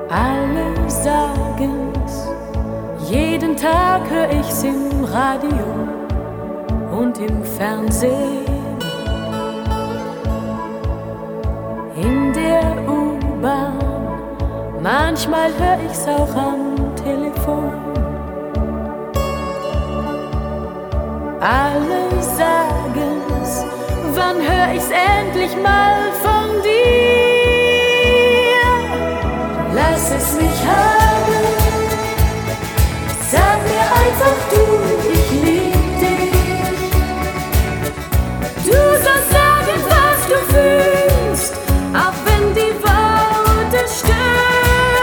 Alle sagen's, jeden Tag hör ich's im Radio und im Fernsehen. In der U-Bahn, manchmal hör ich's auch am Telefon. Alle sagen's, wann hör ich's endlich mal von dir? Lass es mich hören.